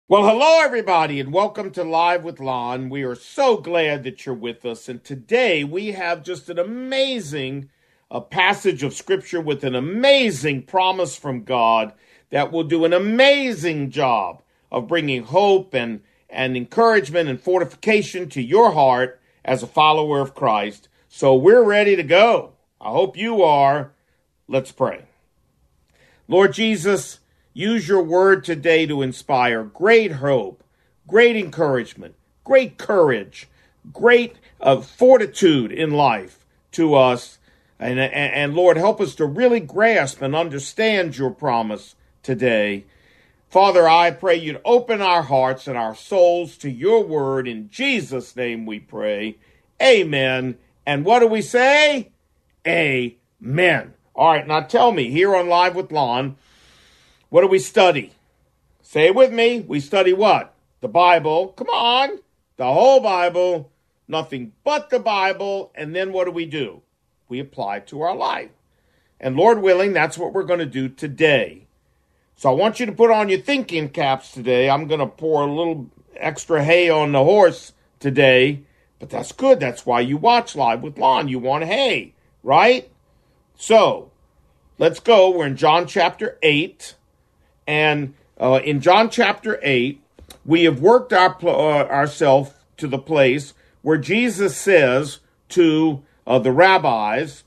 Well, hello, everybody, and welcome to Live with Lon. We are so glad that you're with us. And today we have just an amazing passage of Scripture with an amazing promise from God that will do an amazing job of bringing hope and encouragement and fortification to your heart as a follower of Christ. So we're ready to go. I hope you are. Let's pray. Lord Jesus, use your word today to inspire great hope, great encouragement, great courage, great fortitude in life to us. And Lord, help us to really grasp and understand your promise today. Father, I pray you'd open our hearts and our souls to your word. In Jesus' name we pray. Amen. And what do we say? Amen. All right, now tell me, here on Live with Lon, what do we study? Say it with me. We study what? The Bible. Come on. The whole Bible. Nothing but the Bible. And then what do? We apply it to our life. And Lord willing, that's what we're going to do today. So I want you to put on your thinking caps today. I'm going to pour a little extra hay on the horse today. But that's good. That's why you watch Live with Lon. You want hay, right? So let's go. We're in John chapter 8. And in John chapter 8, we have worked ourselves to the place where Jesus says to the rabbis,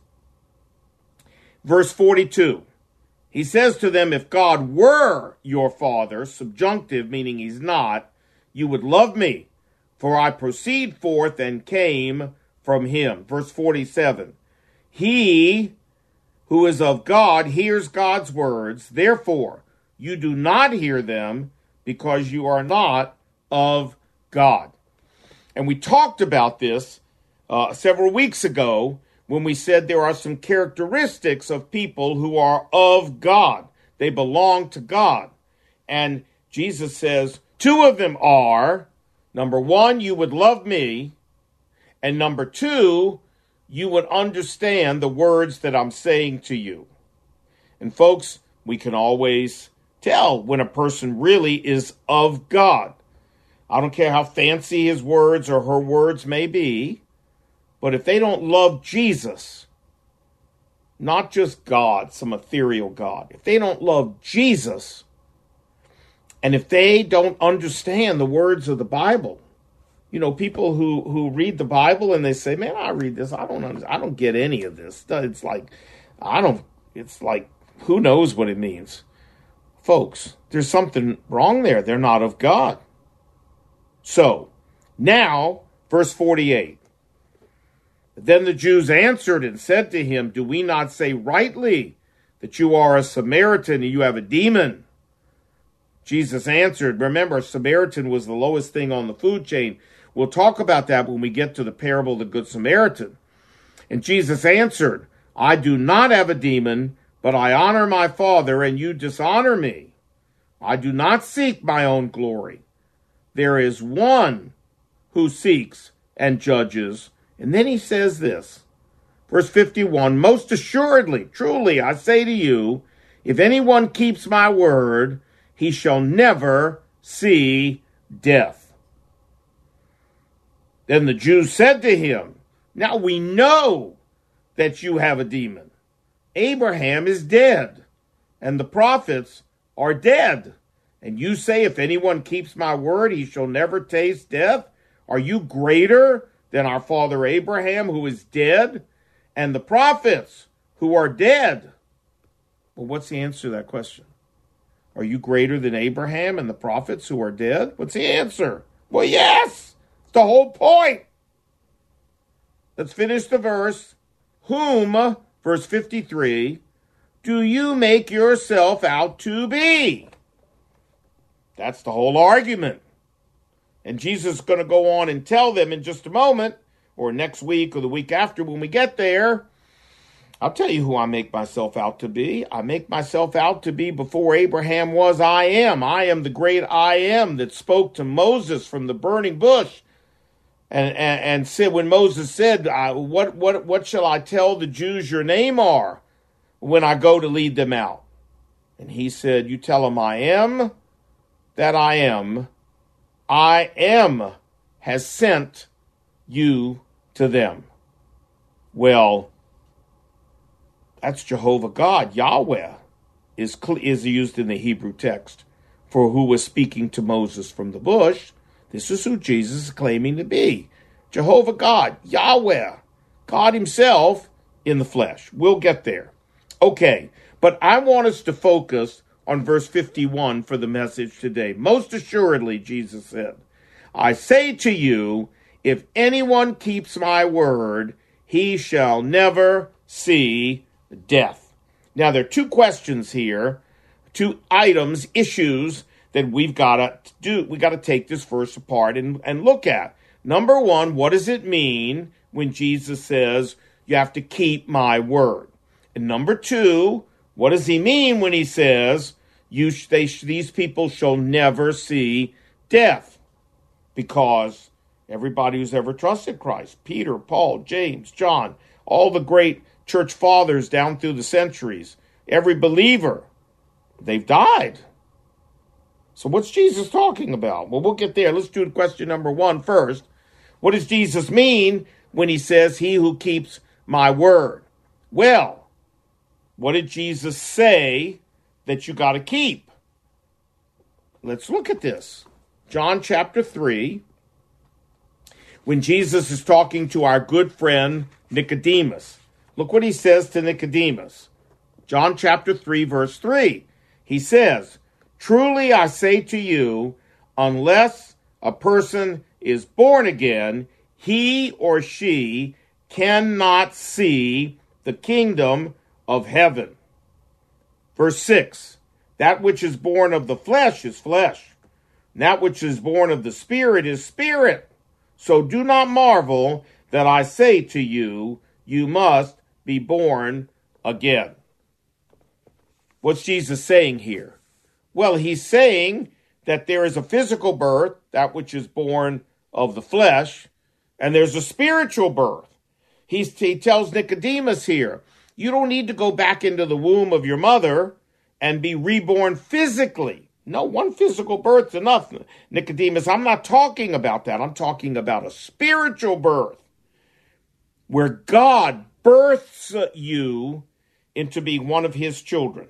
verse 42, he says to them, if God were your father, subjunctive, meaning he's not, you would love me, for I proceed forth and came from him. Verse 47, he who is of God hears God's words, therefore you do not hear them because you are not of God. And we talked about this several weeks ago when we said there are some characteristics of people who are of God. They belong to God. And Jesus says two of them are, number one, you would love me. And number two, you would understand the words that I'm saying to you. And folks, we can always tell when a person really is of God. I don't care how fancy his words or her words may be, but if they don't love Jesus, not just God, some ethereal God, if they don't love Jesus, and if they don't understand the words of the Bible, you know, people who read the Bible and they say, man, I read this, I don't get any of this. It's like, who knows what it means? Folks, there's something wrong there. They're not of God. So, now, verse 48. Then the Jews answered and said to him, do we not say rightly that you are a Samaritan and you have a demon? Jesus answered, remember, a Samaritan was the lowest thing on the food chain. We'll talk about that when we get to the parable of the Good Samaritan. And Jesus answered, I do not have a demon, but I honor my Father, and you dishonor me. I do not seek my own glory. There is one who seeks and judges. And then he says this, verse 51, most assuredly, truly, I say to you, if anyone keeps my word, he shall never see death. Then the Jews said to him, now we know that you have a demon. Abraham is dead, and the prophets are dead. And you say, if anyone keeps my word, he shall never taste death. Are you greater than our father Abraham, who is dead, and the prophets who are dead? Well, what's the answer to that question? Are you greater than Abraham and the prophets who are dead? What's the answer? Well, yes, it's the whole point. Let's finish the verse. Whom, verse 53, do you make yourself out to be? That's the whole argument. And Jesus is going to go on and tell them in just a moment, or next week or the week after when we get there. I'll tell you who I make myself out to be. I make myself out to be before Abraham was I am. I am the great I am that spoke to Moses from the burning bush. And said, when Moses said, what shall I tell the Jews your name are when I go to lead them out? And he said, you tell them I am that I am has sent you to them. Well, that's Jehovah God. Yahweh is used in the Hebrew text for who was speaking to Moses from the bush. This is who Jesus is claiming to be. Jehovah God, Yahweh, God himself in the flesh. We'll get there. Okay, but I want us to focus on verse 51 for the message today. Most assuredly, Jesus said, I say to you, if anyone keeps my word, he shall never see death. Now, there are two questions here, two items, issues that we've got to do. We got to take this verse apart and look at. Number one, what does it mean when Jesus says you have to keep my word? And number two, what does he mean when he says these people shall never see death? Because everybody who's ever trusted Christ, Peter, Paul, James, John, all the great church fathers down through the centuries, every believer, they've died. So what's Jesus talking about? Well, we'll get there. Let's do question number one first. What does Jesus mean when he says, he who keeps my word? Well, what did Jesus say that you got to keep? Let's look at this. John chapter 3, when Jesus is talking to our good friend Nicodemus. Look what he says to Nicodemus. John chapter 3, verse 3. He says, truly I say to you, unless a person is born again, he or she cannot see the kingdom of heaven. Verse 6, that which is born of the flesh is flesh, and that which is born of the Spirit is spirit. So do not marvel that I say to you, you must be born again. What's Jesus saying here? Well, he's saying that there is a physical birth, that which is born of the flesh, and there's a spiritual birth. He tells Nicodemus here, you don't need to go back into the womb of your mother and be reborn physically. No, one physical birth's enough. Nicodemus, I'm not talking about that. I'm talking about a spiritual birth where God births you into being one of his children.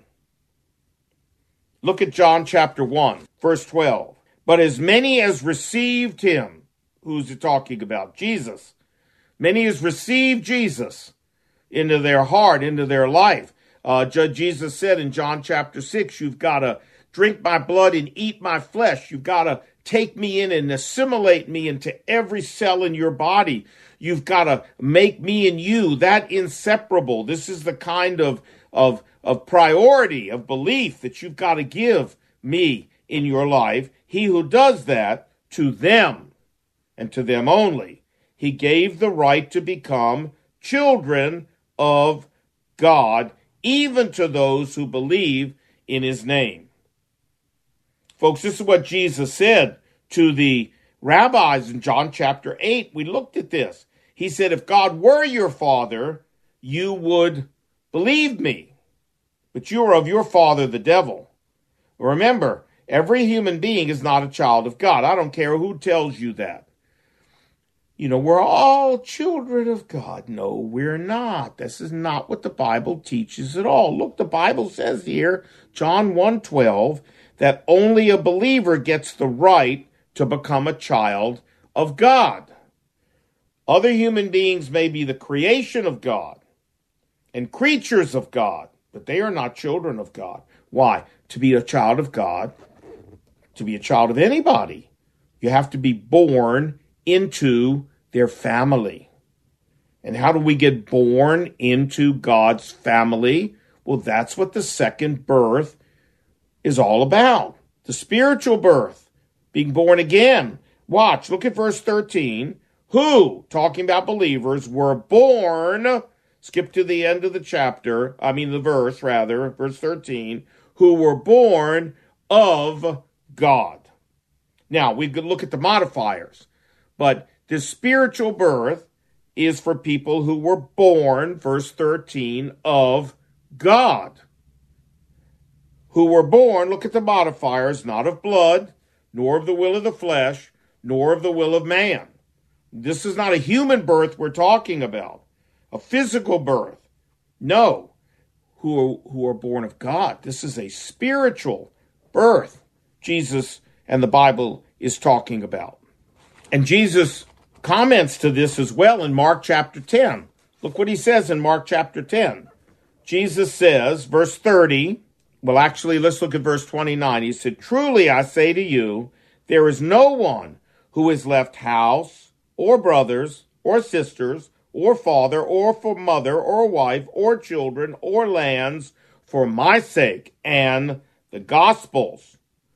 Look at John chapter 1, verse 12. But as many as received him, who's it talking about? Jesus. Many as received Jesus into their heart, into their life. Jesus said in John chapter 6, you've got to drink my blood and eat my flesh. You've got to take me in and assimilate me into every cell in your body. You've got to make me and you that inseparable. This is the kind of priority, of belief that you've got to give me in your life. He who does that, to them and to them only, he gave the right to become children of God, even to those who believe in his name. Folks, this is what Jesus said to the rabbis in John chapter 8. We looked at this. He said, if God were your father, you would believe me. But you are of your father, the devil. Remember, every human being is not a child of God. I don't care who tells you that. You know, we're all children of God. No, we're not. This is not what the Bible teaches at all. Look, the Bible says here, John 1:12, that only a believer gets the right to become a child of God. Other human beings may be the creation of God and creatures of God, but they are not children of God. Why? To be a child of God, to be a child of anybody, you have to be born into their family. And how do we get born into God's family? Well, that's what the second birth is all about. The spiritual birth, being born again. Watch, look at verse 13. Who, talking about believers, were born, skip to the end of the verse, verse 13, who were born of God. Now, we could look at the modifiers, but this spiritual birth is for people who were born, verse 13, of God. Who were born, look at the modifiers, not of blood, nor of the will of the flesh, nor of the will of man. This is not a human birth we're talking about, a physical birth. No, who are born of God. This is a spiritual birth Jesus and the Bible is talking about. And Jesus comments to this as well in Mark chapter 10. Look what he says in Mark chapter 10. Jesus says, verse 30, well, actually, let's look at verse 29. He said, "Truly I say to you, there is no one who has left house or brothers or sisters or father or for mother or wife or children or lands for my sake and the gospel's,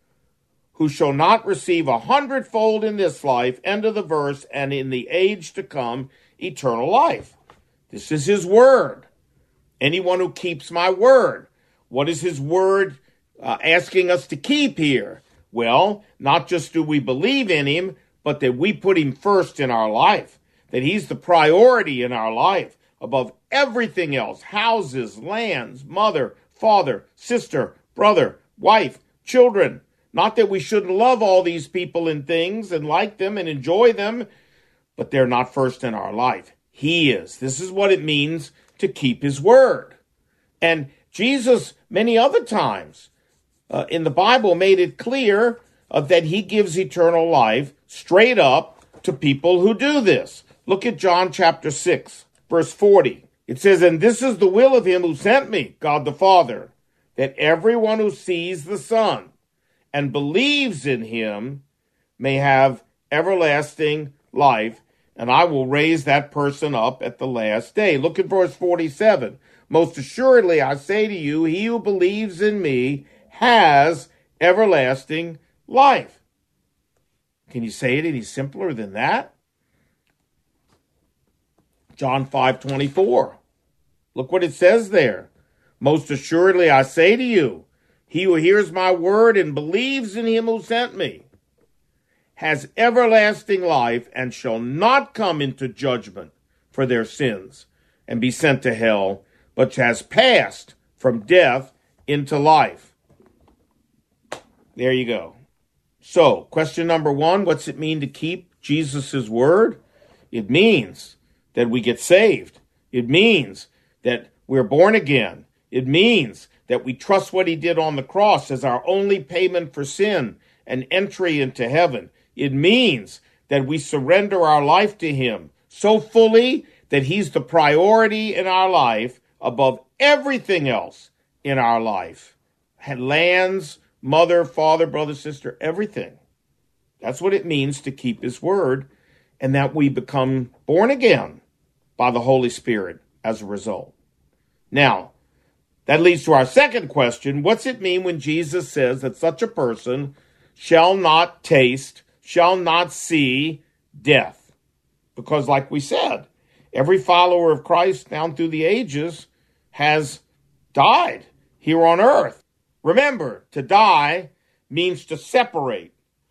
who shall not receive 100-fold in this life," end of the verse, "and in the age to come, eternal life." This is his word. Anyone who keeps my word. What is his word asking us to keep here? Well, not just do we believe in him, but that we put him first in our life, that he's the priority in our life above everything else: houses, lands, mother, father, sister, brother, wife, children. Not that we shouldn't love all these people and things and like them and enjoy them, but they're not first in our life. He is. This is what it means to keep his word. And Jesus, many other times in the Bible, made it clear that he gives eternal life straight up to people who do this. Look at John chapter 6, verse 40. It says, "And this is the will of him who sent me, God the Father, that everyone who sees the Son and believes in him may have everlasting life, and I will raise that person up at the last day." Look at verse 47. "Most assuredly, I say to you, he who believes in me has everlasting life." Can you say it any simpler than that? John 5:24. Look what it says there. "Most assuredly, I say to you, he who hears my word and believes in him who sent me has everlasting life and shall not come into judgment for their sins and be sent to hell, but has passed from death into life." There you go. So, question number one, what's it mean to keep Jesus' word? It means that we get saved. It means that we're born again. It means that we trust what he did on the cross as our only payment for sin and entry into heaven. It means that we surrender our life to him so fully that he's the priority in our life above everything else in our life. Lands, mother, father, brother, sister, everything. That's what it means to keep his word, and that we become born again by the Holy Spirit as a result. Now, that leads to our second question. What's it mean when Jesus says that such a person shall not taste, shall not see death? Because like we said, every follower of Christ down through the ages has died here on earth. Remember, to die means to separate.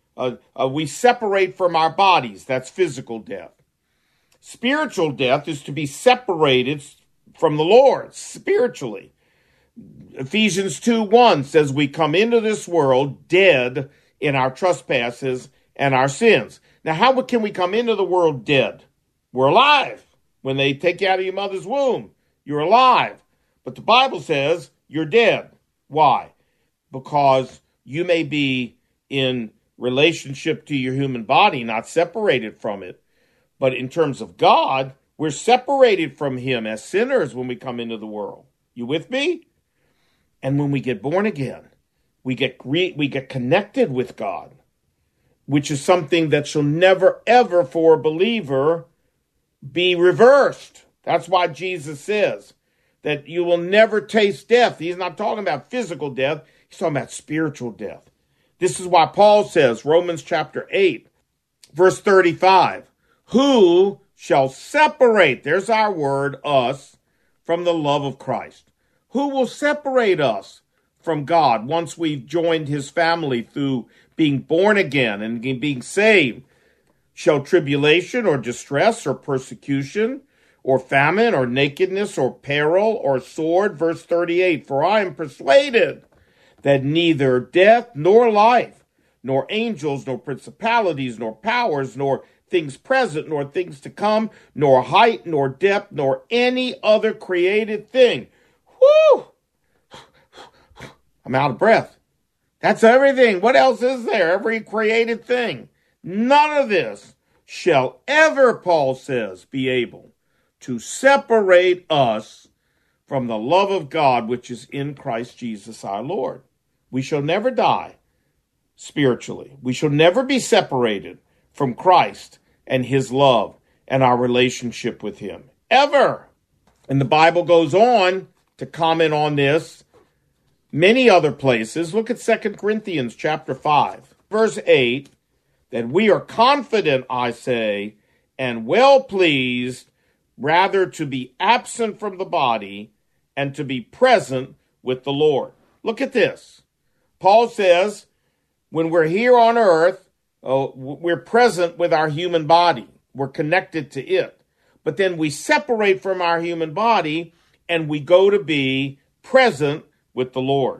We separate from our bodies. That's physical death. Spiritual death is to be separated from the Lord spiritually. Ephesians 2:1 says we come into this world dead in our trespasses and our sins. Now, how can we come into the world dead? We're alive. When they take you out of your mother's womb, you're alive. But the Bible says you're dead. Why? Because you may be in relationship to your human body, not separated from it. But in terms of God, we're separated from him as sinners when we come into the world. You with me? And when we get born again, we get connected with God, which is something that shall never, ever, for a believer, be reversed. That's why Jesus says that you will never taste death. He's not talking about physical death. He's talking about spiritual death. This is why Paul says, Romans chapter 8, verse 35, "Who shall separate," there's our word, us, "from the love of Christ?" Who will separate us from God once we've joined his family through being born again and being saved? "Shall tribulation or distress or persecution or famine or nakedness or peril or sword?" Verse 38, "For I am persuaded that neither death nor life, nor angels, nor principalities, nor powers, nor things present, nor things to come, nor height, nor depth, nor any other created thing. Whoo! I'm out of breath. That's everything. What else is there? Every created thing. None of this shall ever, Paul says, be able to separate us from the love of God, which is in Christ Jesus our Lord. We shall never die spiritually. We shall never be separated from Christ and his love and our relationship with him. Ever. And the Bible goes on to comment on this many other places. Look at 2 Corinthians chapter 5, verse 8, that we are confident, I say, and well pleased, rather to be absent from the body and to be present with the Lord. Look at this. Paul says, when we're here on earth, we're present with our human body. We're connected to it. But then we separate from our human body and we go to be present with the Lord.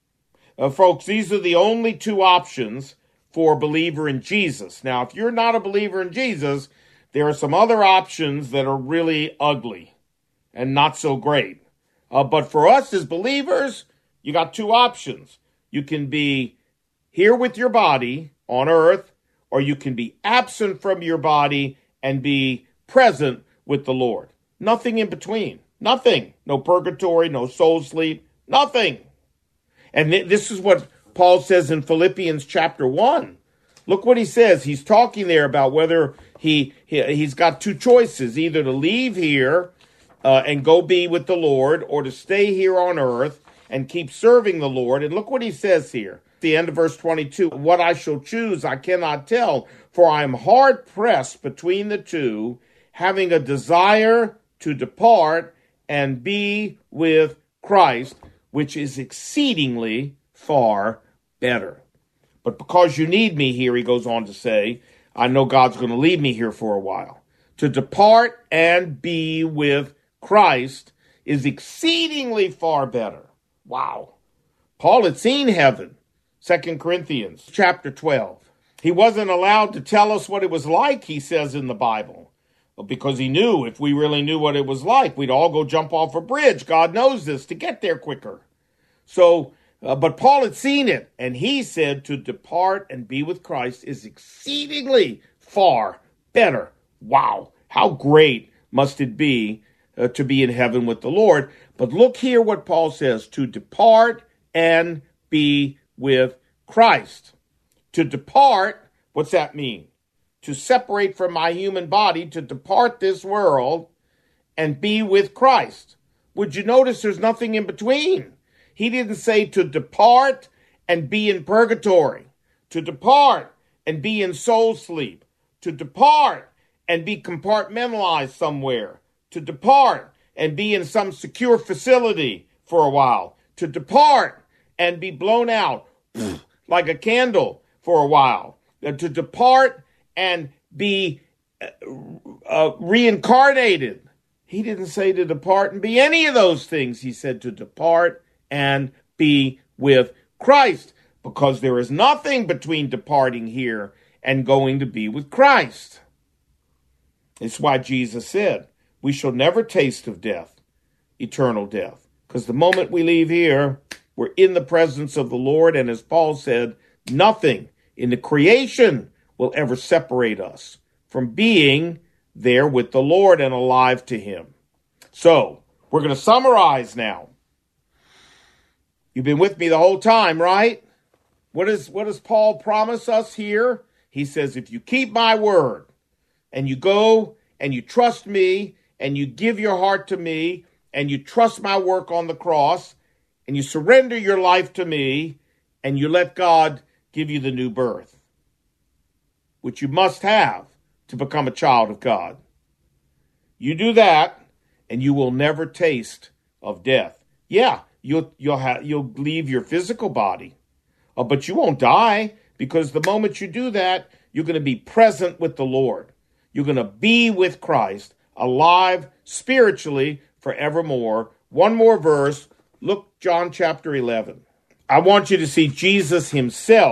Folks, these are the only two options for a believer in Jesus. Now, if you're not a believer in Jesus, there are some other options that are really ugly and not so great. But for us as believers, you got two options. You can be here with your body on earth, or you can be absent from your body and be present with the Lord. Nothing in between. Nothing. No purgatory, no soul sleep, nothing. And this is what Paul says in Philippians chapter 1. Look what he says. He's talking there about whether he's got two choices, either to leave here and go be with the Lord, or to stay here on earth and keep serving the Lord. And look what he says here. At the end of verse 22, what I shall choose I cannot tell, for I am hard pressed between the two, having a desire to depart and be with Christ, which is exceedingly far better. But because you need me here, he goes on to say, I know God's going to leave me here for a while. To depart and be with Christ is exceedingly far better. Wow. Paul had seen heaven. 2 Corinthians chapter 12. He wasn't allowed to tell us what it was like, he says in the Bible, because he knew if we really knew what it was like, we'd all go jump off a bridge. God knows this, to get there quicker. So, but Paul had seen it, and he said to depart and be with Christ is exceedingly far better. Wow, how great must it be to be in heaven with the Lord. But look here what Paul says, to depart and be with Christ. To depart, what's that mean? To separate from my human body, to depart this world and be with Christ. Would you notice there's nothing in between? He didn't say to depart and be in purgatory, to depart and be in soul sleep, to depart and be compartmentalized somewhere, to depart and be in some secure facility for a while, to depart and be blown out like a candle for a while, to depart and be reincarnated. He didn't say to depart and be any of those things. He said to depart and be with Christ, because there is nothing between departing here and going to be with Christ. It's why Jesus said, we shall never taste of death, eternal death, because the moment we leave here, we're in the presence of the Lord. And as Paul said, nothing in the creation will ever separate us from being there with the Lord and alive to him. So we're going to summarize now. You've been with me the whole time, right? What does Paul promise us here? He says, if you keep my word and you go and you trust me and you give your heart to me and you trust my work on the cross and you surrender your life to me and you let God give you the new birth, which you must have to become a child of God. You do that and you will never taste of death. Yeah, you'll leave your physical body, but you won't die, because the moment you do that, you're going to be present with the Lord. You're going to be with Christ, alive spiritually forevermore. One more verse. Look, John chapter 11. I want you to see Jesus himself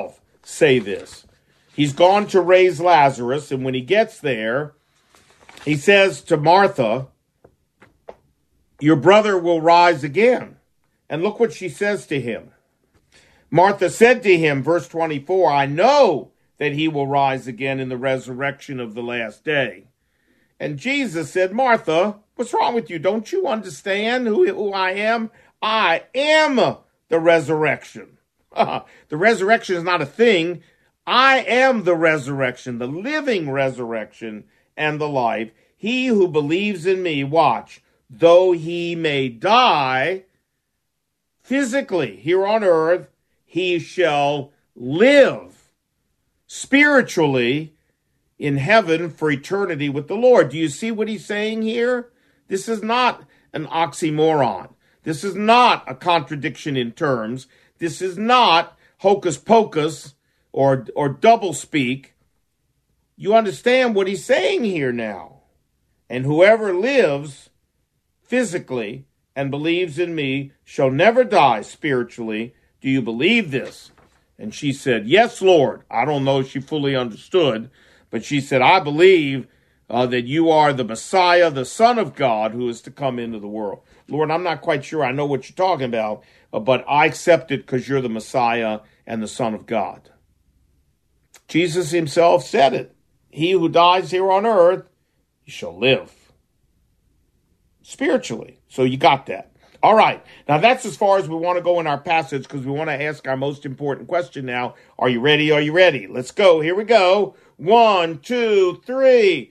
say this. He's gone to raise Lazarus, and when he gets there, he says to Martha, your brother will rise again. And look what she says to him. Martha said to him, verse 24, I know that he will rise again in the resurrection of the last day. And Jesus said, Martha, what's wrong with you? Don't you understand who I am? I am the resurrection. The resurrection is not a thing. I am the resurrection, the living resurrection and the life. He who believes in me, watch, though he may die physically here on earth, he shall live spiritually in heaven for eternity with the Lord. Do you see what he's saying here? This is not an oxymoron. This is not a contradiction in terms. This is not hocus pocus or double speak. You understand what he's saying here now. And whoever lives physically and believes in me shall never die spiritually. Do you believe this? And she said, yes, Lord. I don't know if she fully understood, but she said, I believe that you are the Messiah, the Son of God, who is to come into the world. Lord, I'm not quite sure I know what you're talking about, but I accept it because you're the Messiah and the Son of God. Jesus himself said it. He who dies here on earth, he shall live spiritually. So you got that. All right. Now that's as far as we want to go in our passage because we want to ask our most important question now. Are you ready? Are you ready? Let's go. Here we go. 1, 2, 3.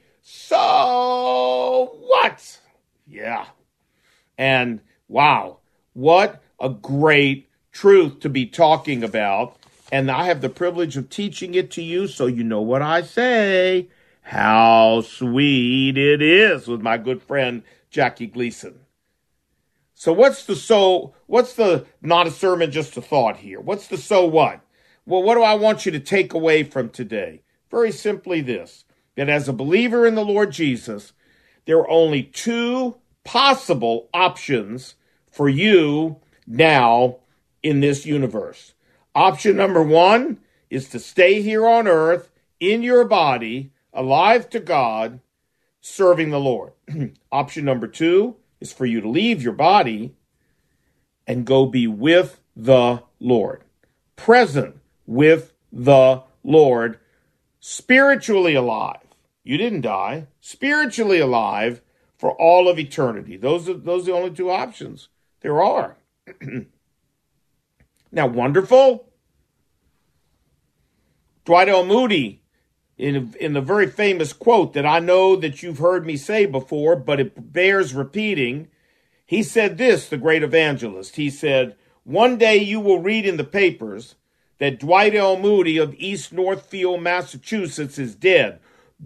So what? Yeah. And wow, what a great truth to be talking about. And I have the privilege of teaching it to you, so you know what I say. How sweet it is with my good friend Jackie Gleason. So what's the not a sermon, just a thought here? What's the so what? Well, what do I want you to take away from today? Very simply this, that as a believer in the Lord Jesus, there are only two possible options for you now in this universe. Option number one is to stay here on earth in your body, alive to God, serving the Lord. Option number two is for you to leave your body and go be with the Lord, present with the Lord, spiritually alive. You didn't die, spiritually alive for all of eternity. Those are the only two options there are. Now, wonderful. Dwight L. Moody, in the very famous quote that I know that you've heard me say before, but it bears repeating, he said this, the great evangelist. He said, one day you will read in the papers that Dwight L. Moody of East Northfield, Massachusetts is dead.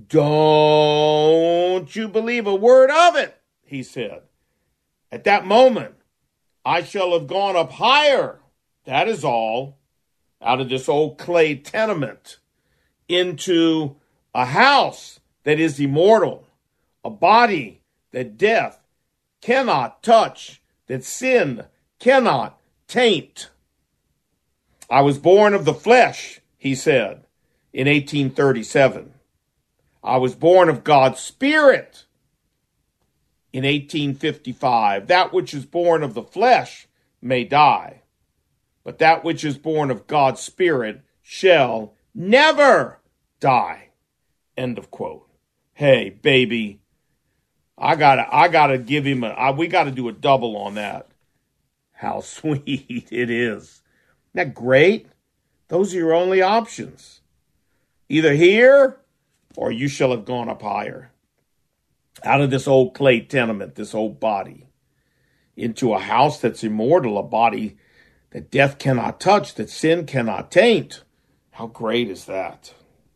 Don't you believe a word of it, he said. At that moment, I shall have gone up higher, that is all, out of this old clay tenement into a house that is immortal, a body that death cannot touch, that sin cannot taint. I was born of the flesh, he said, in 1837. I was born of God's Spirit in 1855. That which is born of the flesh may die, but that which is born of God's Spirit shall never die. End of quote. Hey, baby, I gotta give him we gotta do a double on that. How sweet it is. Isn't that great? Those are your only options. Either here or you shall have gone up higher. Out of this old clay tenement, this old body, into a house that's immortal, a body that death cannot touch, that sin cannot taint. How great is that?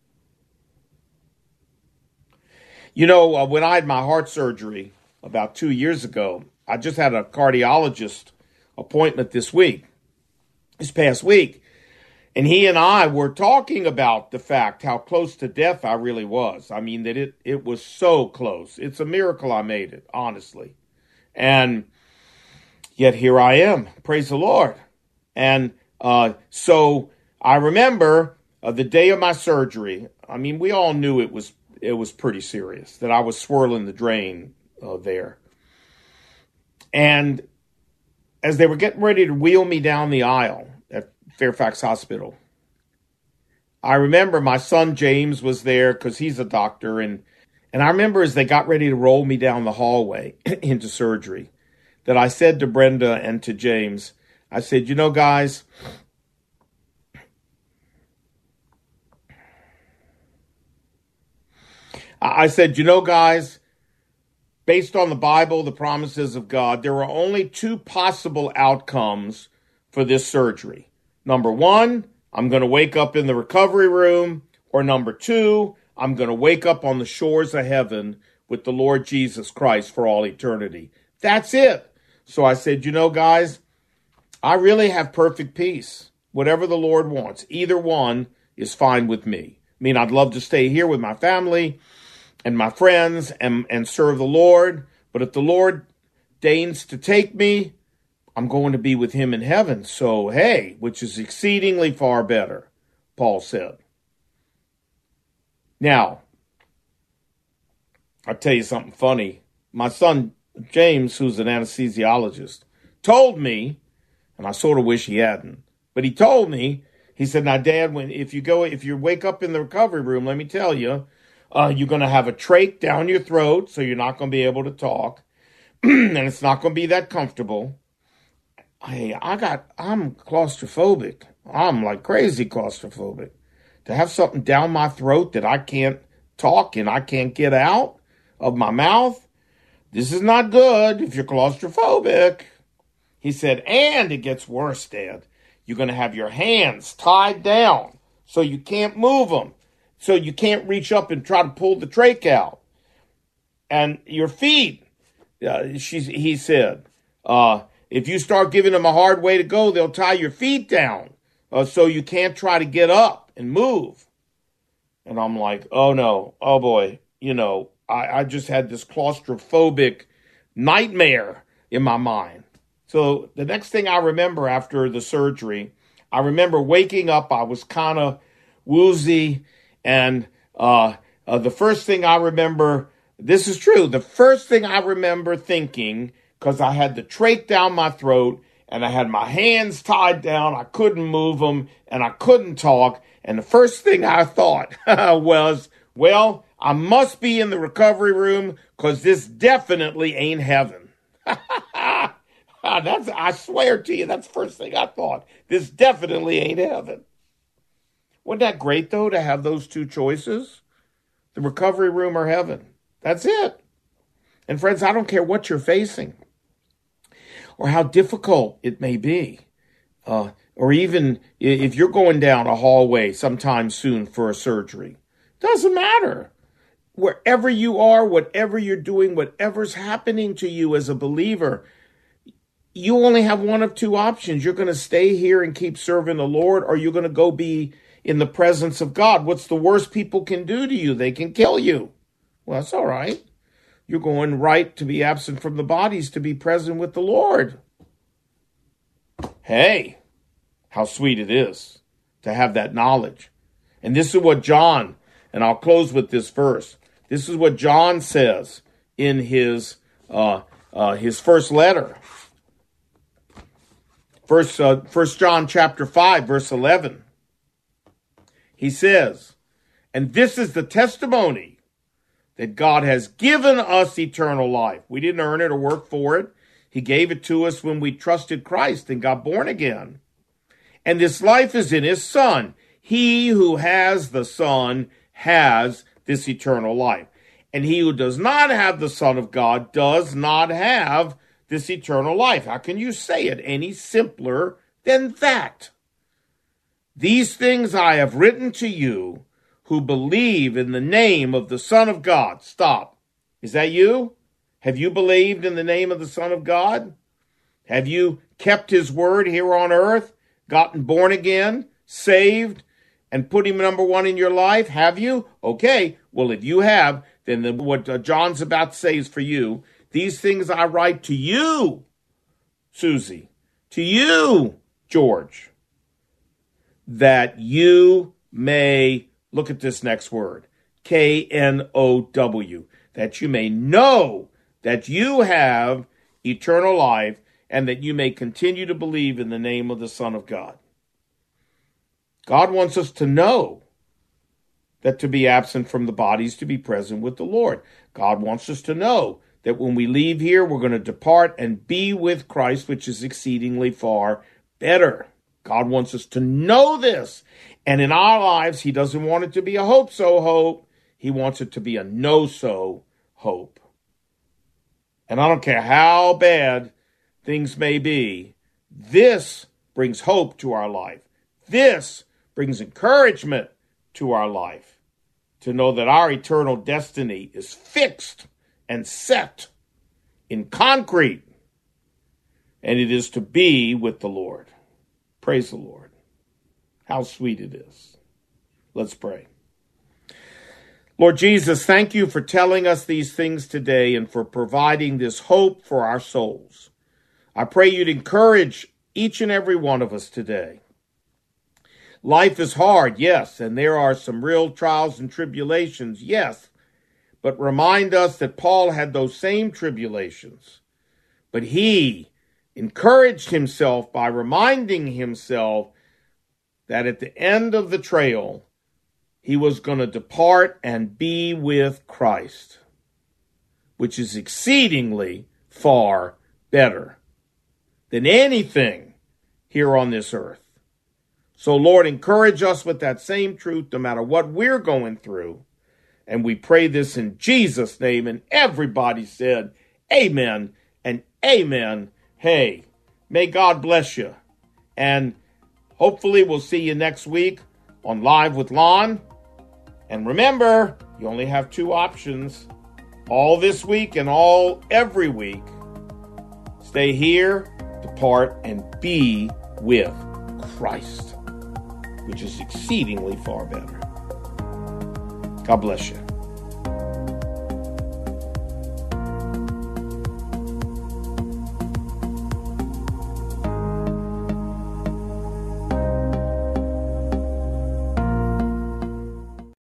You know, when I had my heart surgery about 2 years ago, I just had a cardiologist appointment this past week. And he and I were talking about the fact how close to death I really was. I mean, that it was so close. It's a miracle I made it, honestly. And yet here I am. Praise the Lord. And so I remember the day of my surgery, I mean, we all knew it was pretty serious, that I was swirling the drain there. And as they were getting ready to wheel me down the aisle at Fairfax Hospital, I remember my son James was there because he's a doctor. And I remember as they got ready to roll me down the hallway into surgery, that I said to Brenda and to James, I said, you know, guys, based on the Bible, the promises of God, there are only two possible outcomes for this surgery. Number one, I'm going to wake up in the recovery room, or number two, I'm going to wake up on the shores of heaven with the Lord Jesus Christ for all eternity. That's it. So I said, you know, guys, I really have perfect peace. Whatever the Lord wants, either one is fine with me. I mean, I'd love to stay here with my family and my friends and serve the Lord. But if the Lord deigns to take me, I'm going to be with him in heaven. So, hey, which is exceedingly far better, Paul said. Now, I'll tell you something funny. My son, James, who's an anesthesiologist, told me, and I sort of wish he hadn't, but he told me, he said, now, Dad, if you wake up in the recovery room, let me tell you, you're going to have a trach down your throat, so you're not going to be able to talk, and it's not going to be that comfortable. Hey, I'm claustrophobic. I'm like crazy claustrophobic. To have something down my throat that I can't talk and I can't get out of my mouth, this is not good if you're claustrophobic. He said, and it gets worse, Dad. You're going to have your hands tied down so you can't move them. So you can't reach up and try to pull the trach out. And your feet, he said, if you start giving them a hard way to go, they'll tie your feet down so you can't try to get up and move. And I'm like, oh no, oh boy, I just had this claustrophobic nightmare in my mind. So the next thing I remember after the surgery, I remember waking up, I was kind of woozy, and the first thing I remember, this is true, the first thing I remember thinking, because I had the trach down my throat, and I had my hands tied down, I couldn't move them, and I couldn't talk, and the first thing I thought was, well, I must be in the recovery room, because this definitely ain't heaven. I swear to you, that's the first thing I thought. This definitely ain't heaven. Wasn't that great, though, to have those two choices? The recovery room or heaven. That's it. And friends, I don't care what you're facing or how difficult it may be, or even if you're going down a hallway sometime soon for a surgery. Doesn't matter. Wherever you are, whatever you're doing, whatever's happening to you as a believer, you only have one of two options. You're going to stay here and keep serving the Lord, or you're going to go be in the presence of God. What's the worst people can do to you? They can kill you. Well, that's all right. You're going right to be absent from the bodies to be present with the Lord. Hey, how sweet it is to have that knowledge. And this is what John, and I'll close with this verse. This is what John says in his first letter. First John chapter 5, verse 11. He says, and this is the testimony that God has given us eternal life. We didn't earn it or work for it. He gave it to us when we trusted Christ and got born again. And this life is in his Son. He who has the Son has this eternal life. And he who does not have the Son of God does not have this eternal life. How can you say it any simpler than that? These things I have written to you who believe in the name of the Son of God. Stop. Is that you? Have you believed in the name of the Son of God? Have you kept his word here on earth, gotten born again, saved, and put him number one in your life? Have you? Okay. Well, if you have, then what John's about to say is for you. These things I write to you, Susie, to you, George, that you may, look at this next word, K-N-O-W, that you may know that you have eternal life and that you may continue to believe in the name of the Son of God. God wants us to know that to be absent from the body is to be present with the Lord. God wants us to know that when we leave here, we're going to depart and be with Christ, which is exceedingly far better. God wants us to know this. And in our lives, he doesn't want it to be a hope-so hope. He wants it to be a no-so hope. And I don't care how bad things may be, this brings hope to our life. This brings encouragement to our life to know that our eternal destiny is fixed and set in concrete, and it is to be with the Lord. Praise the Lord. How sweet it is. Let's pray. Lord Jesus, thank you for telling us these things today and for providing this hope for our souls. I pray you'd encourage each and every one of us today. Life is hard, yes, and there are some real trials and tribulations, yes, but remind us that Paul had those same tribulations, but he encouraged himself by reminding himself that at the end of the trail, he was going to depart and be with Christ, which is exceedingly far better than anything here on this earth. So, Lord, encourage us with that same truth no matter what we're going through. And we pray this in Jesus' name. And everybody said, amen and amen. Hey, may God bless you. And hopefully we'll see you next week on Live with Lon. And remember, you only have two options. All this week and all every week. Stay here, depart, and be with Christ, which is exceedingly far better. God bless you.